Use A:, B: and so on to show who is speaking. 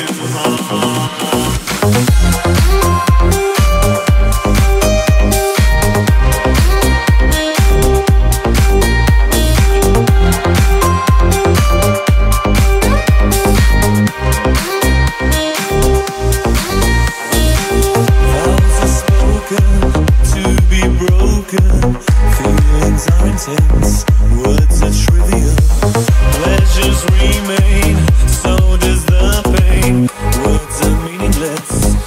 A: Words are trivial, pleasures remain, so does the pain. Words are meaningless.